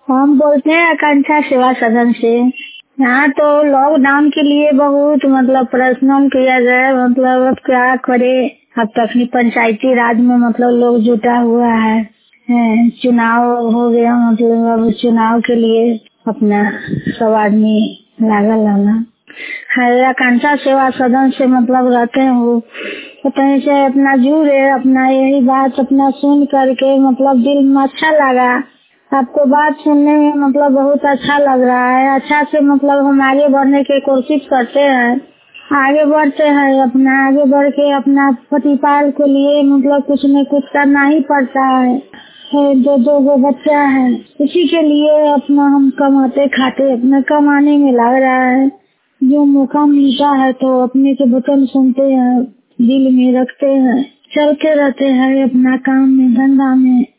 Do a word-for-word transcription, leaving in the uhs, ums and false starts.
हम बोलते हैं आकांक्षा सेवा सदन से। यहाँ तो लॉकडाउन के लिए बहुत मतलब प्रश्न किया गया, मतलब अब क्या करे। अब तो अपनी पंचायती राज में मतलब लोग जुटा हुआ है, है चुनाव हो गया, मतलब अब चुनाव के लिए अपना सब आदमी लागल रहना है। आकांक्षा सेवा सदन से मतलब रहते हैं वो कहीं से अपना जुड़े, अपना यही बात अपना सुन करके मतलब दिल में अच्छा लगा। आपको बात सुनने में मतलब बहुत अच्छा लग रहा है। अच्छा से मतलब हम आगे बढ़ने की कोशिश करते हैं, आगे बढ़ते हैं, अपना आगे बढ़ के अपना प्रतिपाल के लिए मतलब कुछ न कुछ करना ही पड़ता है। दो दो गो बच्चा है, इसी के लिए अपना हम कमाते खाते अपना कमाने में लग रहा है। जो मौका मिलता है तो अपने के वचन सुनते हैं, दिल में रखते हैं, चलते रहते हैं अपना काम में धंधा में।